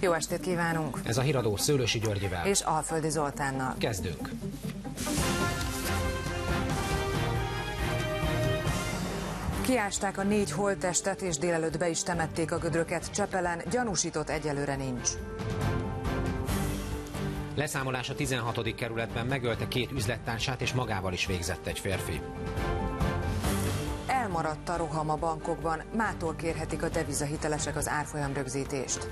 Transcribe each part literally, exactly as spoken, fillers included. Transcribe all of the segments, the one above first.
Jó estét kívánunk! Ez a híradó Szőlősi Györgyivel és Alföldi Zoltánnal. Kezdünk! Kiásták a négy holttestet, és délelőtt be is temették a gödröket Csepelen, gyanúsított egyelőre nincs. Leszámolás a tizenhatodik kerületben, megölte két üzlettársát és magával is végzett egy férfi. Elmaradt a roham a bankokban, mától kérhetik a devizahitelesek az árfolyam rögzítést.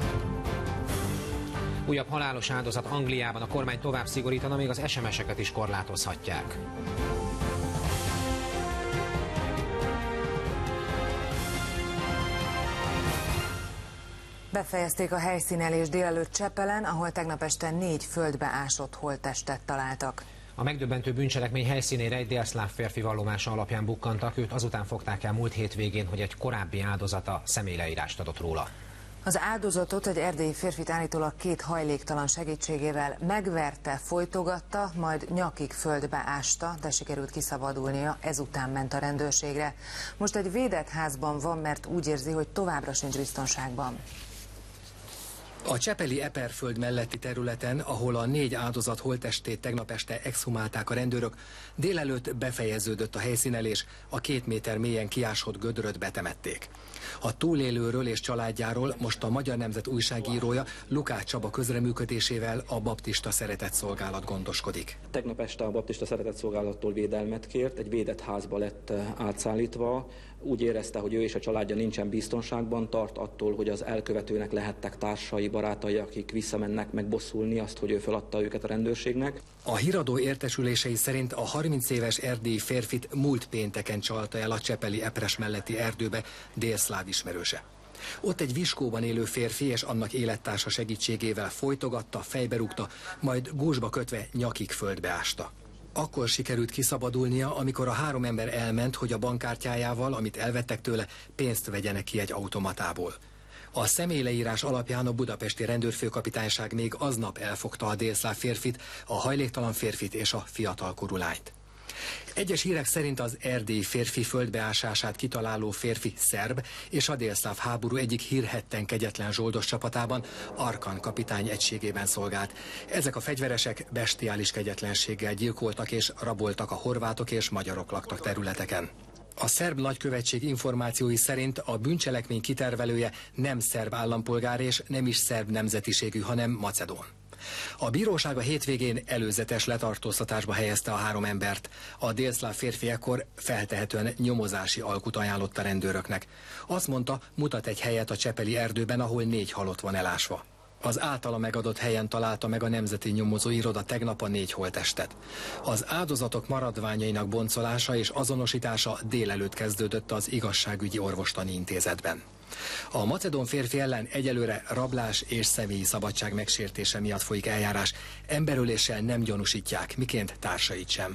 Újabb halálos áldozat Angliában, a kormány tovább szigorítana, még az es em es-eket is korlátozhatják. Befejezték a helyszínelést délelőtt Csepelen, ahol tegnap este négy földbe ásott holttestet találtak. A megdöbbentő bűncselekmény helyszínére egy délszláv férfi vallomása alapján bukkantak, őt azután fogták el múlt hétvégén, hogy egy korábbi áldozata személyleírást adott róla. Az áldozatot egy erdélyi férfit állítólag két hajléktalan segítségével megverte, folytogatta, majd nyakig földbe ásta, de sikerült kiszabadulnia, ezután ment a rendőrségre. Most egy védett házban van, mert úgy érzi, hogy továbbra sincs biztonságban. A csepeli Eperföld melletti területen, ahol a négy áldozat holttestét tegnap este exhumálták a rendőrök, délelőtt befejeződött a helyszínelés, a két méter mélyen kiásott gödröt betemették. A túlélőről és családjáról most a Magyar Nemzet újságírója Lukács Csaba közreműködésével a Baptista Szeretetszolgálat gondoskodik. Tegnap este a Baptista Szeretetszolgálattól védelmet kért, egy védett házba lett átszállítva. Úgy érezte, hogy ő és a családja nincsen biztonságban, tart attól, hogy az elkövetőnek lehettek társai, barátai, akik visszamennek megbosszulni azt, hogy ő feladta őket a rendőrségnek. A híradó értesülései szerint a harminc éves erdélyi férfit múlt pénteken csalta el a csepeli Epres melletti erdőbe délszláv ismerőse. Ott egy viskóban élő férfi és annak élettársa segítségével folytogatta, fejberúgta, majd gúzsba kötve nyakig földbe ásta. Akkor sikerült kiszabadulnia, amikor a három ember elment, hogy a bankkártyájával, amit elvettek tőle, pénzt vegyenek ki egy automatából. A személyleírás alapján a budapesti rendőrfőkapitányság még aznap elfogta a délszláv férfit, a hajléktalan férfit és a fiatalkorú lányt. Egyes hírek szerint az erdélyi férfi földbeásását kitaláló férfi szerb, és a délszláv háború egyik hírhedten kegyetlen zsoldos csapatában, Arkan kapitány egységében szolgált. Ezek a fegyveresek bestiális kegyetlenséggel gyilkoltak és raboltak a horvátok és magyarok laktak területeken. A szerb nagykövetség információi szerint a bűncselekmény kitervelője nem szerb állampolgár és nem is szerb nemzetiségű, hanem macedón. A bíróság a hétvégén előzetes letartóztatásba helyezte a három embert. A délszláv férfi ekkor feltehetően nyomozási alkut ajánlott a rendőröknek. Azt mondta, mutat egy helyet a csepeli erdőben, ahol négy halott van elásva. Az általa megadott helyen találta meg a Nemzeti Nyomozóiroda tegnap a négy holttestet. Az áldozatok maradványainak boncolása és azonosítása délelőtt kezdődött az igazságügyi orvostani intézetben. A macedón férfi ellen egyelőre rablás és személyi szabadság megsértése miatt folyik eljárás. Emberöléssel nem gyanúsítják, miként társait sem.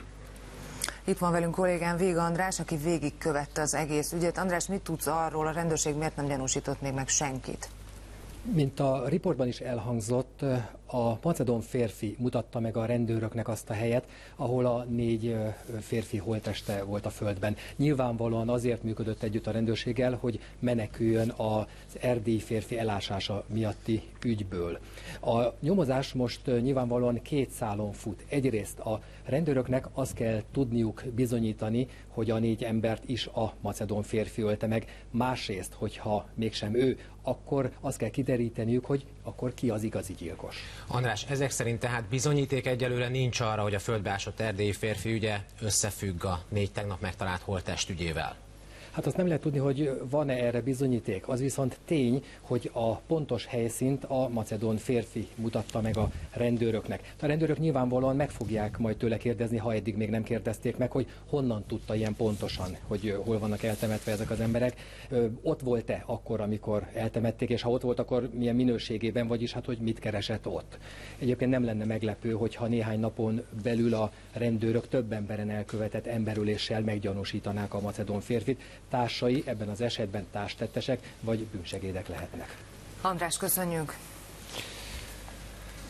Itt van velünk kollégám Vég András, aki végigkövette az egész ügyet. András, mit tudsz arról, a rendőrség miért nem gyanúsított még meg senkit? Mint a riportban is elhangzott, a macedón férfi mutatta meg a rendőröknek azt a helyet, ahol a négy férfi holtteste volt a földben. Nyilvánvalóan azért működött együtt a rendőrséggel, hogy meneküljön az erdélyi férfi elásása miatti ügyből. A nyomozás most nyilvánvalóan két szálon fut. Egyrészt a rendőröknek azt kell tudniuk bizonyítani, hogy a négy embert is a macedón férfi ölte meg. Másrészt, hogyha mégsem ő, akkor azt kell kideríteniük, hogy akkor ki az igazi gyilkos. András, ezek szerint tehát bizonyíték egyelőre nincs arra, hogy a földbeásott erdélyi férfi ügye összefügg a négy tegnap megtalált holttest ügyével. Hát azt nem lehet tudni, hogy van-e erre bizonyíték. Az viszont tény, hogy a pontos helyszínt a macedón férfi mutatta meg a rendőröknek. A rendőrök nyilvánvalóan meg fogják majd tőle kérdezni, ha eddig még nem kérdezték meg, hogy honnan tudta ilyen pontosan, hogy hol vannak eltemetve ezek az emberek. Ott volt-e akkor, amikor eltemették, és ha ott volt, akkor milyen minőségében, vagyis hát, hogy mit keresett ott. Egyébként nem lenne meglepő, hogyha néhány napon belül a rendőrök több emberen elkövetett emberöléssel meggyanúsítanák a macedón férfit. Társai ebben az esetben társtettesek vagy bűnsegédek lehetnek. András, köszönjük!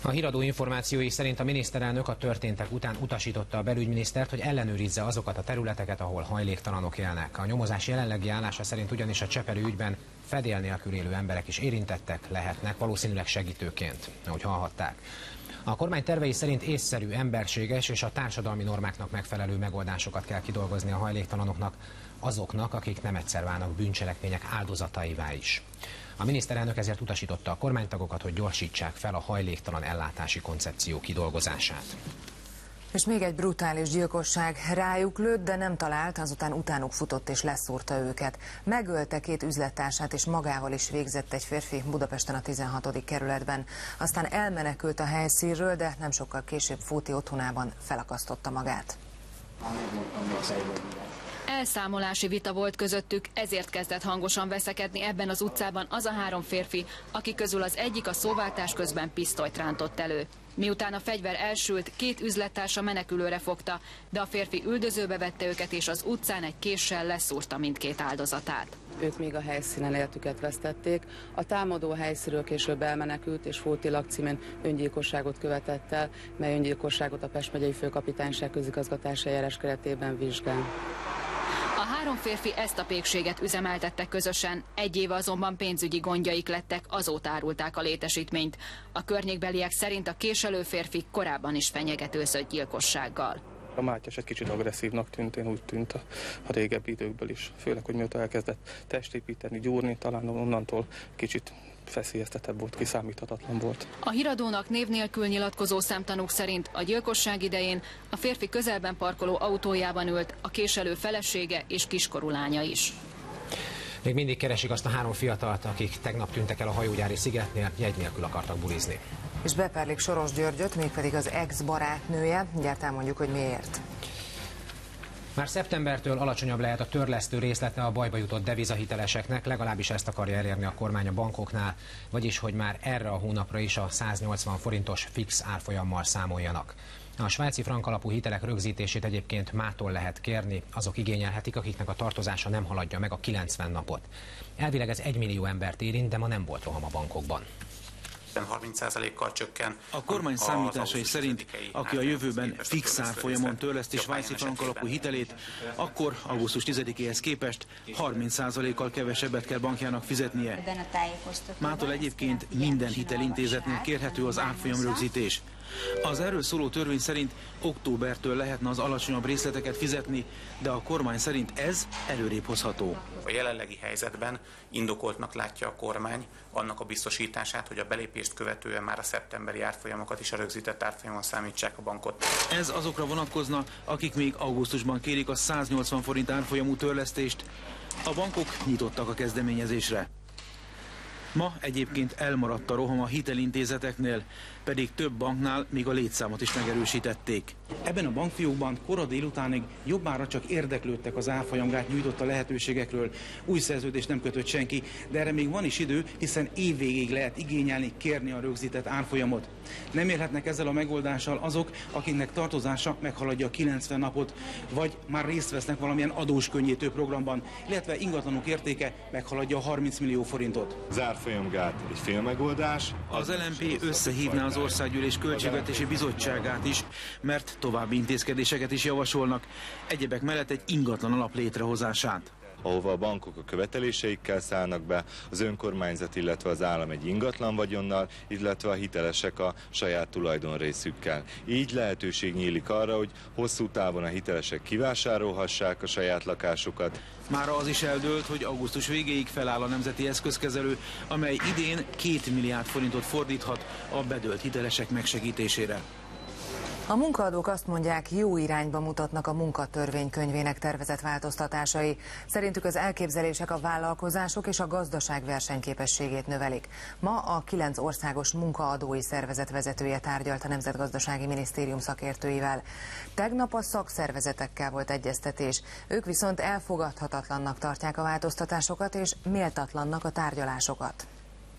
A híradó információi szerint a miniszterelnök a történtek után utasította a belügyminisztert, hogy ellenőrizze azokat a területeket, ahol hajléktalanok élnek. A nyomozás jelenlegi állása szerint ugyanis a csepeli ügyben fedél nélkül élő emberek is érintettek lehetnek, valószínűleg segítőként, ahogy hallhatták. A kormány tervei szerint észszerű, emberséges és a társadalmi normáknak megfelelő megoldásokat kell kidolgozni a hajléktalanoknak, azoknak, akik nem egyszer válnak bűncselekmények áldozataivá is. A miniszterelnök ezért utasította a kormánytagokat, hogy gyorsítsák fel a hajléktalan ellátási koncepció kidolgozását. És még egy brutális gyilkosság. Rájuk lőtt, de nem talált, azután utánuk futott és leszúrta őket. Megölte két üzlettársát és magával is végzett egy férfi Budapesten a tizenhatodik kerületben. Aztán elmenekült a helyszínről, de nem sokkal később Fóti otthonában felakasztotta magát. Elszámolási vita volt közöttük, ezért kezdett hangosan veszekedni ebben az utcában az a három férfi, akik közül az egyik a szóváltás közben pisztolyt rántott elő. Miután a fegyver elsült, két üzlettársa menekülőre fogta, de a férfi üldözőbe vette őket és az utcán egy késsel leszúrta mindkét áldozatát. Ők még a helyszínen életüket vesztették. A támadó helyszínről később elmenekült és Fóti lakcímén öngyilkosságot követett el, mely öngyilkosságot a Pest megyei főkapitányság közigazgatási eljárás keretében vizsgál. A három férfi ezt a pékséget üzemeltette közösen, egy éve azonban pénzügyi gondjaik lettek, azóta árulták a létesítményt. A környékbeliek szerint a késelő férfi korábban is fenyegetőzött gyilkossággal. A Mátyás egy kicsit agresszívnak tűnt, én úgy tűnt a, a régebbi időkből is. Főleg, hogy mióta elkezdett testépíteni, gyúrni, talán onnantól kicsit feszélyeztetebb volt, kiszámíthatatlan volt. A híradónak név nélkül nyilatkozó szemtanúk szerint a gyilkosság idején a férfi közelben parkoló autójában ült, a késelő felesége és kiskorú lánya is. Még mindig keresik azt a három fiatalt, akik tegnap tűntek el a hajógyári szigetnél, jegy nélkül akartak bulizni. És beperlik Soros Györgyöt, mégpedig az ex-barátnője. Mindjárt elmondjuk, hogy miért. Már szeptembertől alacsonyabb lehet a törlesztő részlete a bajba jutott devizahiteleseknek, legalábbis ezt akarja elérni a kormány a bankoknál, vagyis hogy már erre a hónapra is a száznyolcvan forintos fix árfolyammal számoljanak. A svájci frank alapú hitelek rögzítését egyébként mától lehet kérni, azok igényelhetik, akiknek a tartozása nem haladja meg a kilencven napot. Elvileg ez egy millió embert érint, de ma nem volt roham a bankokban. harminc százalékkal csökken. A kormány számításai szerint, aki a jövőben fix árfolyamon törleszti svájci frank alapú hitelét, akkor augusztus tizedikéhez képest harminc százalékkal kevesebbet kell bankjának fizetnie. Mától egyébként minden hitelintézetnél kérhető az árfolyam rögzítés. Az erről szóló törvény szerint októbertől lehetne az alacsonyabb részleteket fizetni, de a kormány szerint ez előrébb hozható. A jelenlegi helyzetben indokoltnak látja a kormány annak a biztosítását, hogy a belépést követően már a szeptemberi árfolyamokat is a rögzített árfolyamon számítsák a bankot. Ez azokra vonatkozna, akik még augusztusban kérik a száznyolcvan forint árfolyamú törlesztést. A bankok nyitottak a kezdeményezésre. Ma egyébként elmaradt a roham a hitelintézeteknél, pedig több banknál még a létszámot is megerősítették. Ebben a bankfiókban kora délutánig jobbára csak érdeklődtek az árfolyamgát nyújtott a lehetőségekről. Új szerződést nem kötött senki, de erre még van is idő, hiszen évvégéig lehet igényelni, kérni a rögzített árfolyamot. Nem élhetnek ezzel a megoldással azok, akiknek tartozása meghaladja a kilencven napot, vagy már részt vesznek valamilyen adós könnyítő programban, illetve ingatlanok értéke meghaladja a harminc millió forintot. Az árfolyamgát egy félmegoldás. Az el em pé összehívná az Országgyűlés Költségvetési Bizottságát is, mert további intézkedéseket is javasolnak, egyebek mellett egy ingatlan alap létrehozását. Ahova a bankok a követeléseikkel szállnak be, az önkormányzat, illetve az állam egy ingatlan vagyonnal, illetve a hitelesek a saját tulajdonrészükkel. Így lehetőség nyílik arra, hogy hosszú távon a hitelesek kivásárolhassák a saját lakásukat. Mára az is eldőlt, hogy augusztus végéig feláll a Nemzeti Eszközkezelő, amely idén két milliárd forintot fordíthat a bedőlt hitelesek megsegítésére. A munkaadók azt mondják, jó irányba mutatnak a munkatörvénykönyvének tervezett változtatásai. Szerintük az elképzelések a vállalkozások és a gazdaság versenyképességét növelik. Ma a kilenc országos munkaadói szervezet vezetője tárgyalt a Nemzetgazdasági Minisztérium szakértőivel. Tegnap a szakszervezetekkel volt egyeztetés. Ők viszont elfogadhatatlannak tartják a változtatásokat és méltatlannak a tárgyalásokat.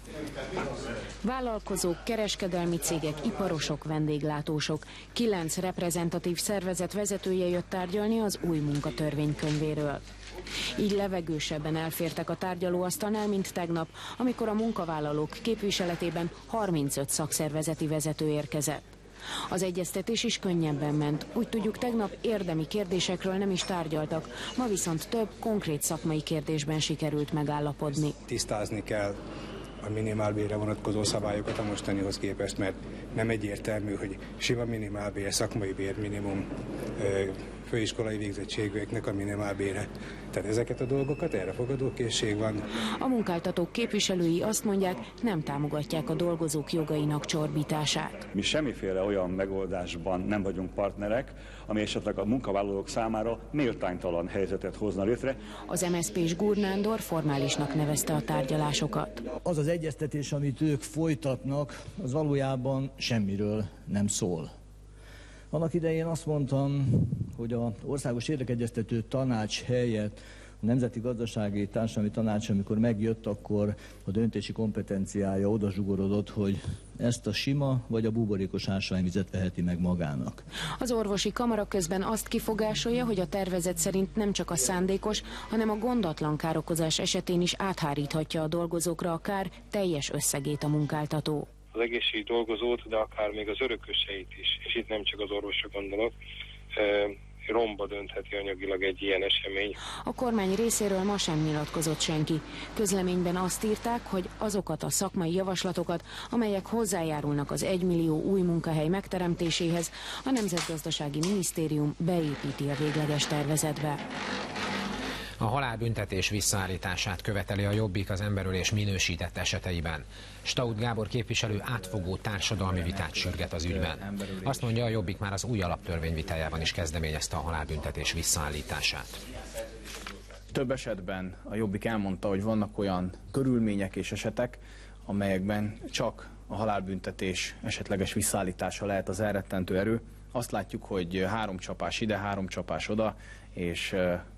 Vállalkozók, kereskedelmi cégek, iparosok, vendéglátósok. Kilenc reprezentatív szervezet vezetője jött tárgyalni az új munkatörvénykönyvéről. Így levegősebben elfértek a tárgyalóasztalnál, mint tegnap, amikor a munkavállalók képviseletében harmincöt szakszervezeti vezető érkezett. Az egyeztetés is könnyebben ment. Úgy tudjuk, tegnap érdemi kérdésekről nem is tárgyaltak, ma viszont több konkrét szakmai kérdésben sikerült megállapodni. Tisztázni kell a minimálbérre vonatkozó szabályokat a mostanihoz képest, mert nem egyértelmű, hogy sima minimálbér, szakmai bér minimum, főiskolai végzettségűeknek a minimálbére. Tehát ezeket a dolgokat, erre fogadókészség van. A munkáltatók képviselői azt mondják, nem támogatják a dolgozók jogainak csorbítását. Mi semmiféle olyan megoldásban nem vagyunk partnerek, ami esetleg a munkavállalók számára méltánytalan helyzetet hozna létre. Az em es zé pés Gúr Nándor formálisnak nevezte a tárgyalásokat. Az az egyeztetés, amit ők folytatnak, az valójában semmiről nem szól. Annak idején azt mondtam, hogy az Országos Érdekegyeztető Tanács helyett a Nemzeti Gazdasági Társadalmi Tanács, amikor megjött, akkor a döntési kompetenciája oda zsugorodott, hogy ezt a sima vagy a buborékos ásványvizet veheti meg magának. Az orvosi kamara közben azt kifogásolja, hogy a tervezet szerint nem csak a szándékos, hanem a gondatlan károkozás esetén is átháríthatja a dolgozókra a kár teljes összegét a munkáltató. Az egészségügyi dolgozót, de akár még az örököseit is, és itt nem csak az orvosra gondolok, romba döntheti anyagilag egy ilyen esemény. A kormány részéről ma sem nyilatkozott senki. Közleményben azt írták, hogy azokat a szakmai javaslatokat, amelyek hozzájárulnak az egymillió új munkahely megteremtéséhez, a Nemzetgazdasági Minisztérium beépíti a végleges tervezetbe. A halálbüntetés visszaállítását követeli a Jobbik az emberölés minősített eseteiben. Staudt Gábor képviselő átfogó társadalmi vitát sürget az ügyben. Azt mondja, a Jobbik már az új alaptörvény vitájában is kezdeményezte a halálbüntetés visszaállítását. Több esetben a Jobbik elmondta, hogy vannak olyan körülmények és esetek, amelyekben csak a halálbüntetés esetleges visszaállítása lehet az elrettentő erő. Azt látjuk, hogy három csapás ide, három csapás oda, és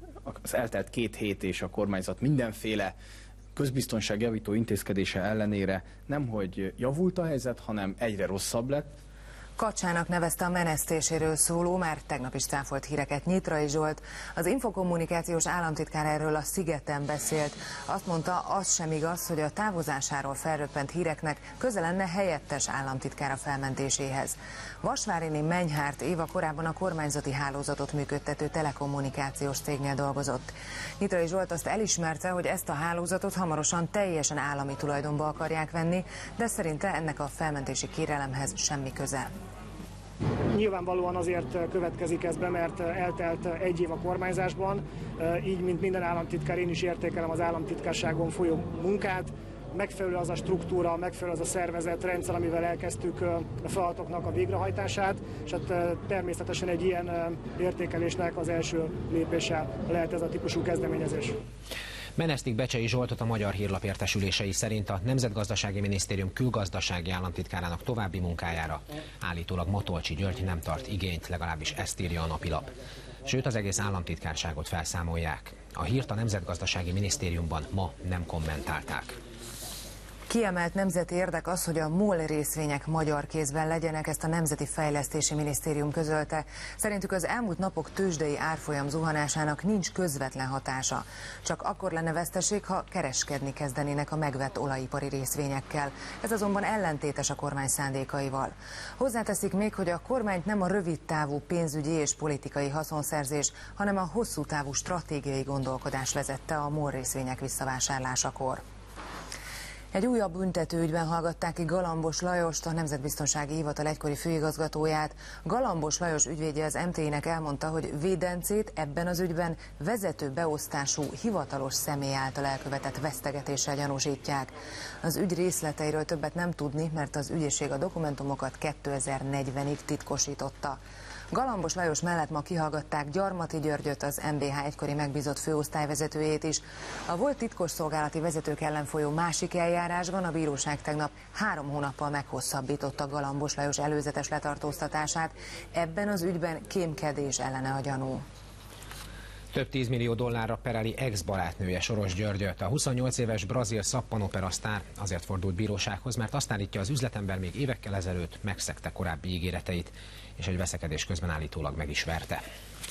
az eltelt két hét és a kormányzat mindenféle közbiztonságjavító intézkedése ellenére nemhogy javult a helyzet, hanem egyre rosszabb lett. Kacsának nevezte a menesztéséről szóló, már tegnap is cáfolt híreket Nyitrai Zsolt. Az infokommunikációs államtitkár erről a Szigeten beszélt. Azt mondta, az sem igaz, hogy a távozásáról felröppent híreknek köze lenne helyettes államtitkára felmentéséhez. Vasváriné Menyhárt Éva korábban a kormányzati hálózatot működtető telekommunikációs cégnél dolgozott. Nyitrai Zsolt azt elismerte, hogy ezt a hálózatot hamarosan teljesen állami tulajdonba akarják venni, de szerinte ennek a felmentési kérelemhez semmi köze. Nyilvánvalóan azért következik ez be, mert eltelt egy év a kormányzásban, így, mint minden államtitkár, én is értékelem az államtitkárságon folyó munkát. Megfelelő az a struktúra, megfelelő az a szervezet, rendszer, amivel elkezdtük a feladatoknak a végrehajtását, és hát természetesen egy ilyen értékelésnek az első lépése lehet ez a típusú kezdeményezés. Menesztik Becsei Zsoltot a Magyar Hírlap értesülései szerint a Nemzetgazdasági Minisztérium külgazdasági államtitkárának további munkájára állítólag Matolcsy György nem tart igényt, legalábbis ezt írja a napilap. Sőt, az egész államtitkárságot felszámolják. A hírt a Nemzetgazdasági Minisztériumban ma nem kommentálták. Kiemelt nemzeti érdek az, hogy a MOL részvények magyar kézben legyenek, ezt a Nemzeti Fejlesztési Minisztérium közölte. Szerintük az elmúlt napok tőzsdei árfolyam zuhanásának nincs közvetlen hatása. Csak akkor lenne veszteség, ha kereskedni kezdenének a megvett olajipari részvényekkel. Ez azonban ellentétes a kormány szándékaival. Hozzáteszik még, hogy a kormányt nem a rövid távú pénzügyi és politikai haszonszerzés, hanem a hosszú távú stratégiai gondolkodás vezette a MOL részvények visszavásárlásakor. Egy újabb büntetőügyben hallgatták ki Galambos Lajost, a Nemzetbiztonsági Hivatal egykori főigazgatóját. Galambos Lajos ügyvédje az em té i-nek elmondta, hogy védencét ebben az ügyben vezető beosztású hivatalos személy által elkövetett vesztegetéssel gyanúsítják. Az ügy részleteiről többet nem tudni, mert az ügyészség a dokumentumokat kétezer-negyvenig titkosította. Galambos Lajos mellett ma kihallgatták Gyarmati Györgyöt, az em bé há egykori megbízott főosztályvezetőjét is. A volt titkosszolgálati vezetők ellen folyó másik eljárásban a bíróság tegnap három hónappal meghosszabbította Galambos Lajos előzetes letartóztatását. Ebben az ügyben kémkedés ellene a gyanú. Több tízmillió dollárra pereli ex-barátnője Soros Györgyöt. A huszonnyolc éves brazil szappanopera sztár azért fordult bírósághoz, mert azt állítja, az üzletember még évekkel ezelőtt megszegte korábbi ígéreteit, és egy veszekedés közben állítólag meg is verte.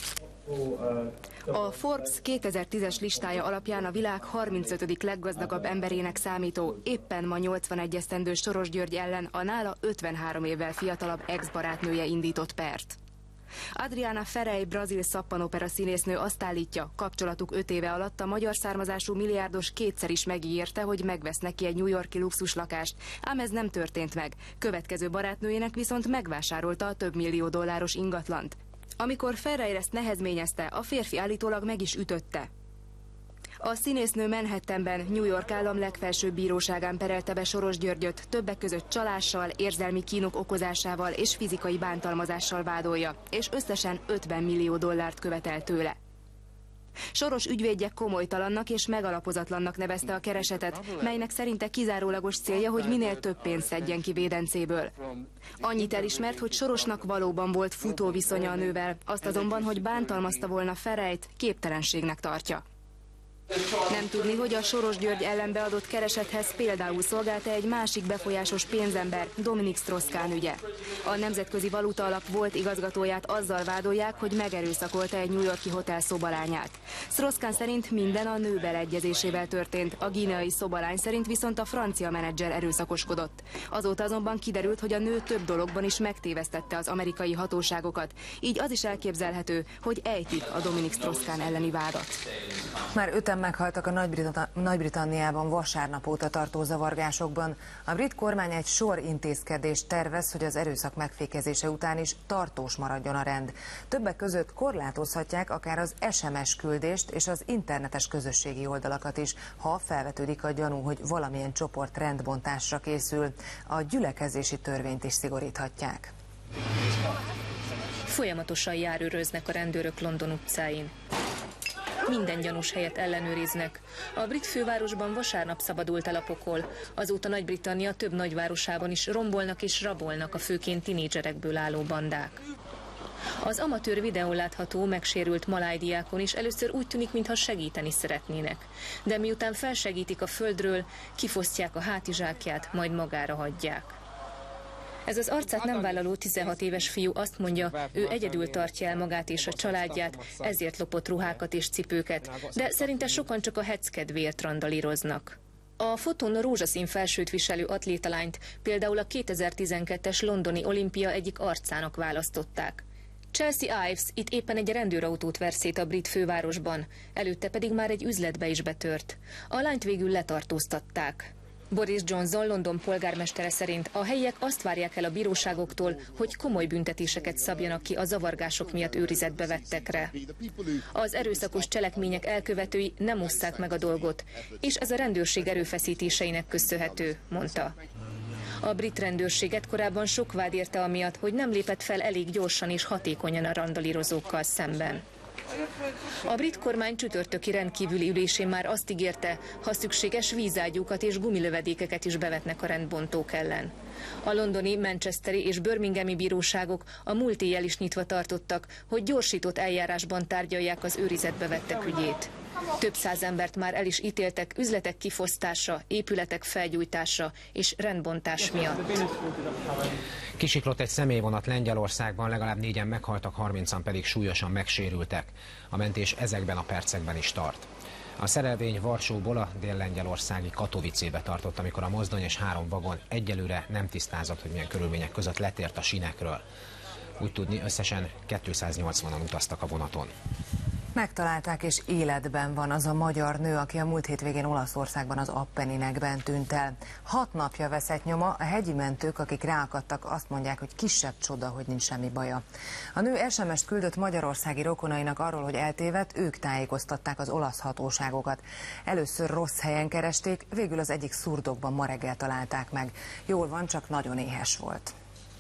A Forbes kétezer-tízes listája alapján a világ harmincötödik leggazdagabb emberének számító, éppen ma nyolcvanegy esztendős Soros György ellen a nála ötvenhárom évvel fiatalabb ex-barátnője indított pert. Adriana Ferei brazil szappanopera színésznő azt állítja, kapcsolatuk öt éve alatt a magyar származású milliárdos kétszer is megígérte, hogy megvesz neki egy New York-i luxuslakást, ám ez nem történt meg. Következő barátnőjének viszont megvásárolta a több millió dolláros ingatlant. Amikor Ferei ezt nehezményezte, a férfi állítólag meg is ütötte. A színésznő Manhattanben, New York állam legfelsőbb bíróságán perelte be Soros Györgyöt, többek között csalással, érzelmi kínok okozásával és fizikai bántalmazással vádolja, és összesen ötven millió dollárt követel tőle. Soros ügyvédje komolytalannak és megalapozatlannak nevezte a keresetet, melynek szerinte kizárólagos célja, hogy minél több pénzt szedjen ki védencéből. Annyit elismert, hogy Sorosnak valóban volt futóviszonya a nővel, azt azonban, hogy bántalmazta volna Fereit, képtelenségnek tartja. Nem tudni, hogy a Soros György ellen beadott keresethez például szolgálta egy másik befolyásos pénzember, Dominik Strauss-Kahn ügye. A Nemzetközi Valuta Alap volt igazgatóját azzal vádolják, hogy megerőszakolta egy New York-i hotel szobalányát. Strauss-Kahn szerint minden a nő beleegyezésével történt, a guineai szobalány szerint viszont a francia menedzser erőszakoskodott. Azóta azonban kiderült, hogy a nő több dologban is megtévesztette az amerikai hatóságokat, így az is elképzelhető, hogy ejtik a Dominik Strauss-Kahn elleni vádat. Már öten meghaltak a Nagy-Britanniában vasárnap óta tartó zavargásokban. A brit kormány egy sor intézkedést tervez, hogy az erőszak megfékezése után is tartós maradjon a rend. Többek között korlátozhatják akár az es em es küldést és az internetes közösségi oldalakat is, ha felvetődik a gyanú, hogy valamilyen csoport rendbontásra készül. A gyülekezési törvényt is szigoríthatják. Folyamatosan járőröznek a rendőrök London utcáin. Minden gyanús helyet ellenőriznek. A brit fővárosban vasárnap szabadult el a pokol. Azóta Nagy-Britannia több nagyvárosában is rombolnak és rabolnak a főként tinédzserekből álló bandák. Az amatőr videón látható megsérült maláj diákon is először úgy tűnik, mintha segíteni szeretnének. De miután felsegítik a földről, kifosztják a hátizsákját, majd magára hagyják. Ez az arcát nem vállaló tizenhat éves fiú azt mondja, ő egyedül tartja el magát és a családját, ezért lopott ruhákat és cipőket, de szerinte sokan csak a heckedvéért randalíroznak. A fotón rózsaszín felsőt viselő atlétalányt például a kétezer-tizenkettes londoni olimpia egyik arcának választották. Chelsea Ives itt éppen egy rendőrautót ver szét a brit fővárosban, előtte pedig már egy üzletbe is betört. A lányt végül letartóztatták. Boris Johnson, London polgármestere szerint a helyiek azt várják el a bíróságoktól, hogy komoly büntetéseket szabjanak ki a zavargások miatt őrizetbe vettekre. Az erőszakos cselekmények elkövetői nem osszák meg a dolgot, és ez a rendőrség erőfeszítéseinek köszönhető, mondta. A brit rendőrséget korábban sok vád érte amiatt, hogy nem lépett fel elég gyorsan és hatékonyan a randalírozókkal szemben. A brit kormány csütörtöki rendkívüli ülésén már azt ígérte, ha szükséges vízágyúkat és gumilövedékeket is bevetnek a rendbontók ellen. A londoni, manchesteri és birminghami bíróságok a múlt éjjel is nyitva tartottak, hogy gyorsított eljárásban tárgyalják az őrizetbe vettek ügyét. Több száz embert már el is ítéltek üzletek kifosztása, épületek felgyújtása és rendbontás miatt. Kisiklott egy személyvonat Lengyelországban, legalább négyen meghaltak, harmincan pedig súlyosan megsérültek. A mentés ezekben a percekben is tart. A szerelvény Varsóból a dél-lengyelországi Katowicébe tartott, amikor a mozdony és három vagon egyelőre nem tisztázott, hogy milyen körülmények között letért a sinekről. Úgy tudni, összesen kétszáznyolcvanan utaztak a vonaton. Megtalálták, és életben van az a magyar nő, aki a múlt hétvégén Olaszországban az Appenninekben tűnt el. Hat napja veszett nyoma, a hegyi mentők, akik ráakadtak, azt mondják, hogy kisebb csoda, hogy nincs semmi baja. A nő es em est küldött magyarországi rokonainak arról, hogy eltévedt, ők tájékoztatták az olasz hatóságokat. Először rossz helyen keresték, végül az egyik szurdokban ma reggel találták meg. Jól van, csak nagyon éhes volt.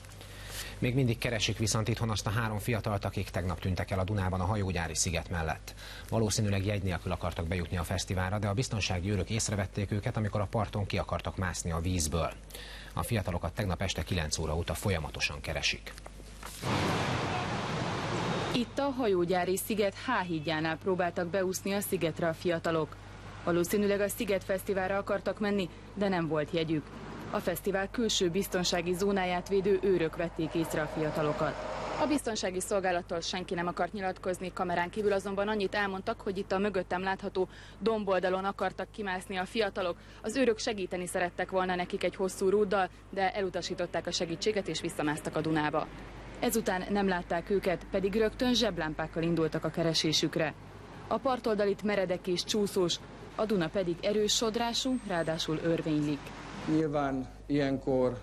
Még mindig keresik viszont itthon azt a három fiatalt, akik tegnap tűntek el a Dunában a hajógyári sziget mellett. Valószínűleg jegy nélkül akartak bejutni a fesztiválra, de a biztonsági őrök észrevették őket, amikor a parton ki akartak mászni a vízből. A fiatalokat tegnap este kilenc óra óta folyamatosan keresik. Itt a hajógyári sziget H-hídjánál próbáltak beúszni a szigetre a fiatalok. Valószínűleg a Sziget Fesztiválra akartak menni, de nem volt jegyük. A fesztivál külső biztonsági zónáját védő őrök vették észre a fiatalokat. A biztonsági szolgálattól senki nem akart nyilatkozni, kamerán kívül azonban annyit elmondtak, hogy itt a mögöttem látható domboldalon akartak kimászni a fiatalok. Az őrök segíteni szerettek volna nekik egy hosszú rúddal, de elutasították a segítséget és visszamásztak a Dunába. Ezután nem látták őket, pedig rögtön zseblámpákkal indultak a keresésükre. A partoldal itt meredek és csúszós, a Duna pedig erős sodrású, ráadásul örvénylik. Nyilván ilyenkor,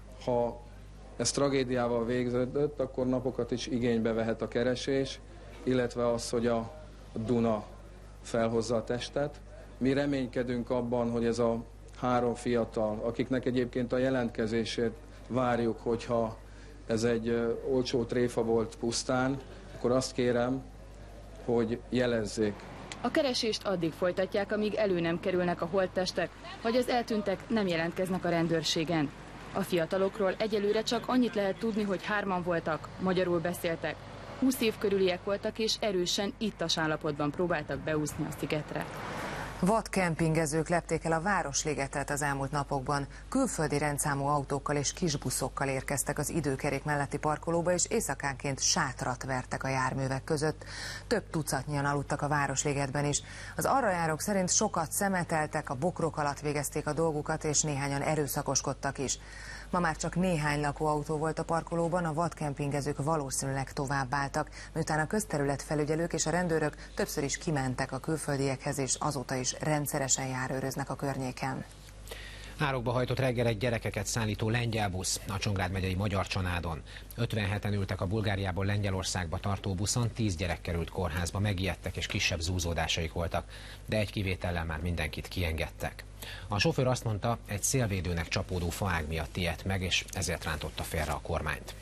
ha ez tragédiával végződött, akkor napokat is igénybe vehet a keresés, illetve az, hogy a Duna felhozza a testet. Mi reménykedünk abban, hogy ez a három fiatal, akiknek egyébként a jelentkezését várjuk, hogyha ez egy olcsó tréfa volt pusztán, akkor azt kérem, hogy jelezzék. A keresést addig folytatják, amíg elő nem kerülnek a holttestek, vagy az eltűntek nem jelentkeznek a rendőrségen. A fiatalokról egyelőre csak annyit lehet tudni, hogy hárman voltak, magyarul beszéltek. húsz év körüliek voltak és erősen ittas állapotban próbáltak beúszni a szigetre. Vadkempingezők lepték el a Városligetet az elmúlt napokban. Külföldi rendszámú autókkal és kisbuszokkal érkeztek az időkerék melletti parkolóba, és éjszakánként sátrat vertek a járművek között. Több tucatnyian aludtak a Városligetben is. Az arrajárók szerint sokat szemeteltek, a bokrok alatt végezték a dolgukat, és néhányan erőszakoskodtak is. Ma már csak néhány lakóautó volt a parkolóban, a vadkempingezők valószínűleg továbbáltak, miután a közterületfelügyelők és a rendőrök többször is kimentek a külföldiekhez, és azóta is rendszeresen járőröznek a környéken. Árokba hajtott reggel egy gyerekeket szállító lengyel busz a Csongrád megyei Magyarcsanádon. ötvenheten ültek a Bulgáriából Lengyelországba tartó buszon, tíz gyerek került kórházba, megijedtek és kisebb zúzódásaik voltak, de egy kivétellel már mindenkit kiengedtek. A sofőr azt mondta, egy szélvédőnek csapódó faág miatt ijedt meg, és ezért rántotta félre a kormányt.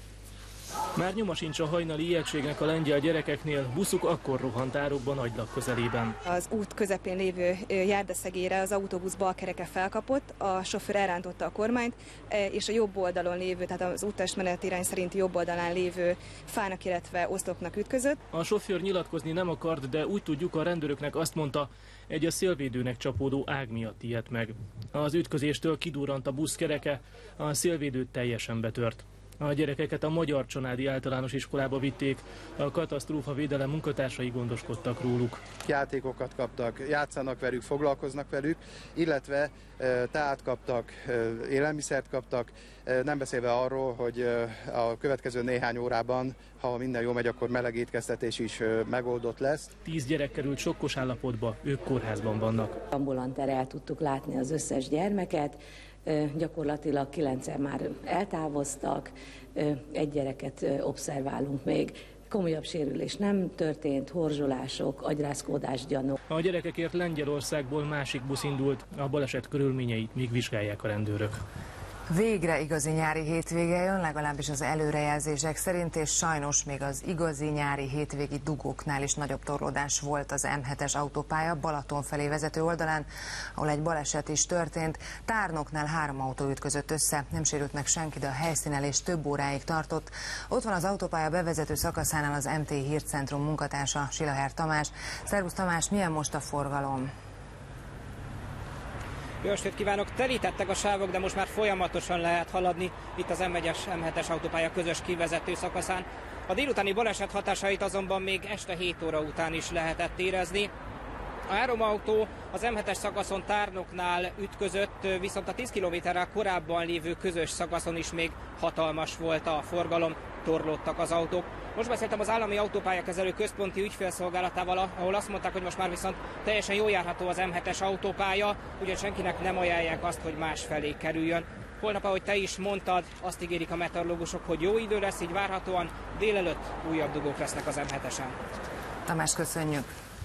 Már nyoma sincs a hajnali ijegységnek a lengyel gyerekeknél, buszuk akkor rohant árokban Agylak közelében. Az út közepén lévő járdaszegélyre az autóbusz bal kereke felkapott, a sofőr elrántotta a kormányt, és a jobb oldalon lévő, tehát az úttestmenet irány szerinti jobb oldalán lévő fának, illetve oszlopnak ütközött. A sofőr nyilatkozni nem akart, de úgy tudjuk, a rendőröknek azt mondta, egy a szélvédőnek csapódó ág miatt ijedt meg. Az ütközéstől kidurrant a busz kereke, a szélvédőt teljesen betört. A gyerekeket a Magyarcsanádi Általános Iskolába vitték, a katasztrófa védelem munkatársai gondoskodtak róluk. Játékokat kaptak, játszanak velük, foglalkoznak velük, illetve teát kaptak, élelmiszert kaptak, nem beszélve arról, hogy a következő néhány órában, ha minden jól megy, akkor meleg étkeztetés is megoldott lesz. Tíz gyerek került sokkos állapotba, ők kórházban vannak. Ambulantára el tudtuk látni az összes gyermeket, gyakorlatilag kilencen már eltávoztak, egy gyereket obszerválunk még. Komolyabb sérülés nem történt, horzsolások, agyrázkódás gyanú. A gyerekekért Lengyelországból másik busz indult, a baleset körülményeit még vizsgálják a rendőrök. Végre igazi nyári hétvége jön, legalábbis az előrejelzések szerint, és sajnos még az igazi nyári hétvégi dugóknál is nagyobb torlódás volt az M hetes autópálya Balaton felé vezető oldalán, ahol egy baleset is történt. Tárnoknál három autó ütközött össze, nem sérült meg senki, de a helyszínelés több óráig tartott. Ott van az autópálya bevezető szakaszánál az em té Hírcentrum munkatársa, Silaher Tamás. Szervusz Tamás, milyen most a forgalom? Jó estét kívánok! Telítettek a sávok, de most már folyamatosan lehet haladni itt az M egyes M hetes autópálya közös kivezető szakaszán. A délutáni baleset hatásait azonban még este hét óra után is lehetett érezni. A három autó az M hetes szakaszon Tárnoknál ütközött, viszont a tíz kilométerrel korábban lévő közös szakaszon is még hatalmas volt a forgalom, torlódtak az autók. Most beszéltem az állami autópályakezelő központi ügyfélszolgálatával, ahol azt mondták, hogy most már viszont teljesen jól járható az M hetes autópálya, úgyhogy senkinek nem ajánlják azt, hogy másfelé kerüljön. Holnap, ahogy te is mondtad, azt ígérik a meteorológusok, hogy jó idő lesz, így várhatóan délelőtt újabb dugók lesznek az M hetesen. Tamás, köszönjük!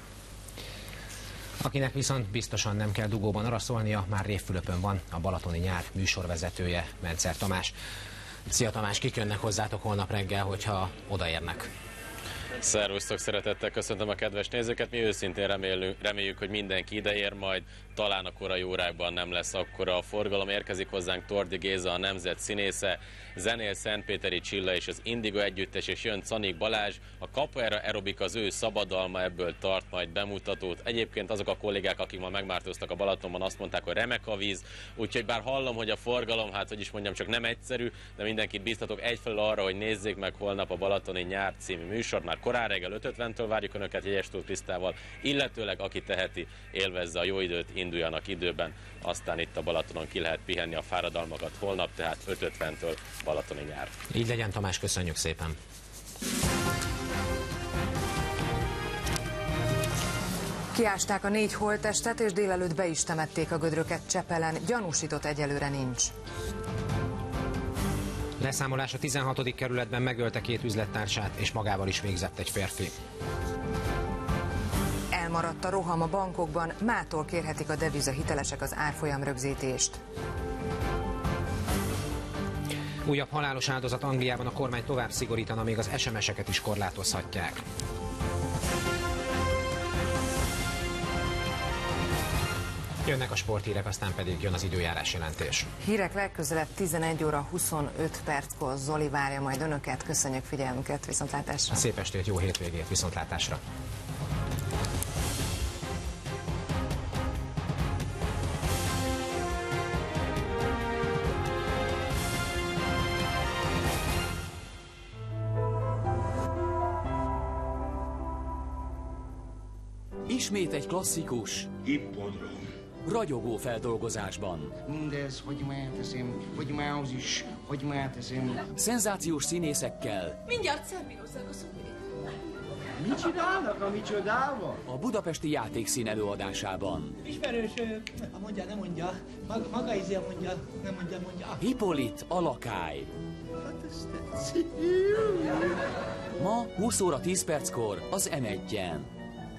Akinek viszont biztosan nem kell dugóban arra szólnia, már Révfülöpön van a Balatoni Nyár műsorvezetője, Mencer Tamás. Szia Tamás, kik jönnek hozzátok holnap reggel, hogyha odaérnek? Szervusztok, szeretettel köszöntöm a kedves nézőket. Mi őszintén remélünk, reméljük, hogy mindenki ideér, majd talán a korai órákban nem lesz akkora a forgalom. Érkezik hozzánk Tordi Géza, a nemzet színésze, zenél Szentpéteri Csilla és az Indigo együttes, és jön Czanik Balázs. A Capoeira Aerobik az ő szabadalma, ebből tart majd bemutatót. Egyébként azok a kollégák, akik ma megmártóztak a Balatonban, azt mondták, hogy remek a víz, úgyhogy bár hallom, hogy a forgalom, hát hogy is mondjam, csak nem egyszerű, de mindenkit biztatok egyfelől arra, hogy nézzék meg holnap a Balatoni Nyár című műsort. Már korán reggel öt ötventől várjuk Önöket Jegyes-Tóth Krisztával, illetőleg aki teheti, élvezze a jó időt, induljanak időben, aztán itt a Balatonon ki lehet pihenni a fáradalmakat holnap, tehát öt ötventől Balatoni Nyár. Így legyen, Tamás, köszönjük szépen. Kiásták a négy holttestet, és délelőtt be is temették a gödröket Csepelen. Gyanúsított egyelőre nincs. Leszámolás a tizenhatodik kerületben, megölte két üzlettársát, és magával is végzett egy férfi. Elmaradt a roham a bankokban, mától kérhetik a devizahitelesek az árfolyam rögzítést. Újabb halálos áldozat Angliában, a kormány tovább szigorítana, még az es em es-eket is korlátozhatják. Jönnek a sporthírek, aztán pedig jön az időjárás jelentés. Hírek legközelebb tizenegy óra huszonöt perckor. Zoli várja majd Önöket. Köszönjük figyelmüket, viszontlátásra. Szép estét, jó hétvégét, viszontlátásra. Ismét egy klasszikus. Hippodrom. Ragyogó feldolgozásban. Mindez, hogy már teszem, hogy mához is, hogy már teszem. Szenzációs színészekkel. Mindjárt szervírozzák a szubét. Mit csinálnak a micsodával? A budapesti játékszín előadásában. Ismerős, ha mondja, nem mondja. Maga, maga izé mondja, nem mondja, mondja. Hippolit, a lakály. Hát ez tetszik. Ma húsz óra tíz perckor az em egyen.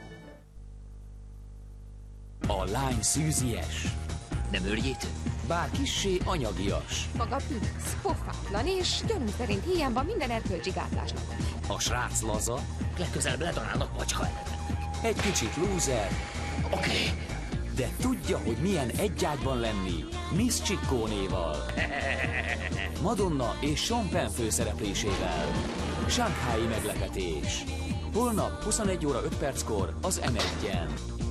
A lány szűzies. Nem őrjétő? Bár kissé anyagias. Maga bűnös, pofátlan, és gyanúm szerint hiányban minden erkölcsi gátlásnak. A srác laza. Legközelebb ledarálnak macska ellenetnek. Egy kicsit lúzer. Oké. Okay. De tudja, hogy milyen egy ágyban lenni Miss Ciccónéval. Madonna és Sean Penn főszereplésével. Shanghái meglepetés. Holnap huszonegy óra öt perckor az em egyen.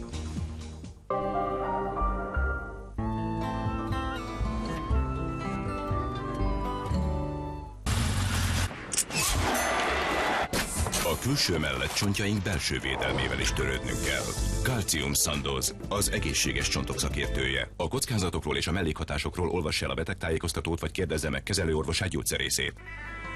A külső mellett csontjaink belső védelmével is törődnünk kell. Calcium Sandoz, az egészséges csontok szakértője. A kockázatokról és a mellékhatásokról olvassa el a betegtájékoztatót, vagy kérdezze meg kezelőorvosát, gyógyszerészét.